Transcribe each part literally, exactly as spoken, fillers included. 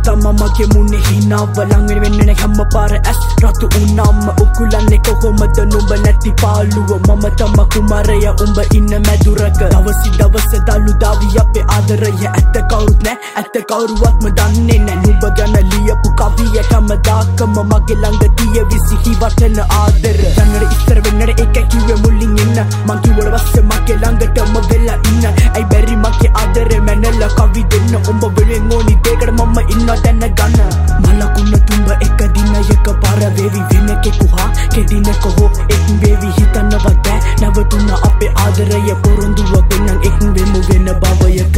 තම මගේ මුණේ හිනාව ළඟ වෙන්නේ නැ හැම පාර ඇස් රතු උනාම උකුලන්නේ කොහොමද නුඹ නැති පාළුව මම තම කුමාරය උඹ ඉන්න මැදුරක දවසි දවස දලු දාවි අපේ ආදරය ඇත්ත කවුරුත් නැ ඇත්ත කවුරුවත්ම දන්නේ නැ නුඹ ගැන ලියපු කවිය කමදාකම මගේ ළඟ තිය විසිහි වටන ආදර යන්නට ඉස්සර වෙන්නට ඒක කිව්වේ මුලින් ඉන්න මං කිව්වට පස්සේ මගේ ළඟටම වෙලා ඉන්න ඇයි බැරි මගේ ආදරේ මැනලා කවි දෙන්න උඹ වෙලෙන් ඕනි දෙකට මම ඉන්න දැන ගන්න මලකුණ තුඹ එක දිනයක පාර වේවි වෙන කෙකුහා කෙදිනක හෝ එක් වේවි හිතන්නවත් බෑ නැවතුන අපේ ආදරය පොරොන්දුවක් වෙනං එක් වෙමු වෙන භවයක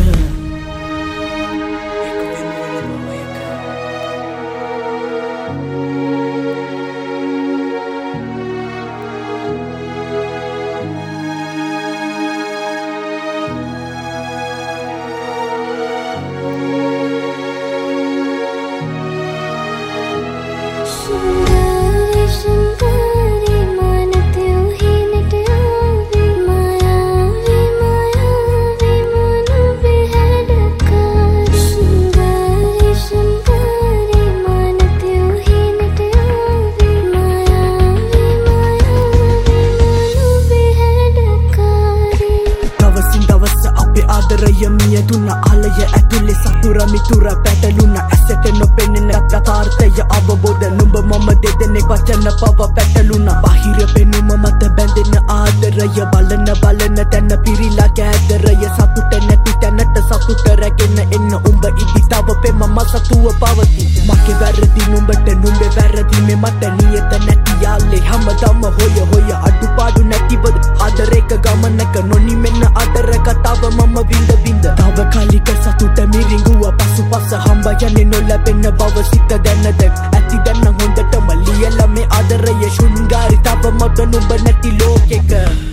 මිය දුන්න ආලය ඇතුලේ සතුර මිතුර පැටලුණ ඇසට නොපෙනෙන යථාර්ථය අවබෝධ නුඹ මම දෙදෙනෙක් වචන පව පැටලුණ බාහිර පෙනුම මත බැඳෙන ආදරය බලන බලන තැන පිරිලා කෑදරය සතුට නැති තැනට සතුට රැගෙන එන්න උඹ ඉදි තව පෙම මසතුව පවති මගේ වැරදි නුඹට නුඹේ වැරදි මේ මට නියත නැති යාලේ හැමදාම හොය හොය අඩුපාඩු නැතිව ආදරයක ගමනක නොනිමෙන්න ආදර කතාව මම විඳ විඳ තව කලික සතුට මිරිඟුව පසු පස හම්බ යන්නේ නොලැබෙන බව සිත දැන දැන් ඇති දැන් හොඳටම ලියලා මේ ආදරය ශුන්ගාරි තව මත නුඹ නැති ලෝකෙක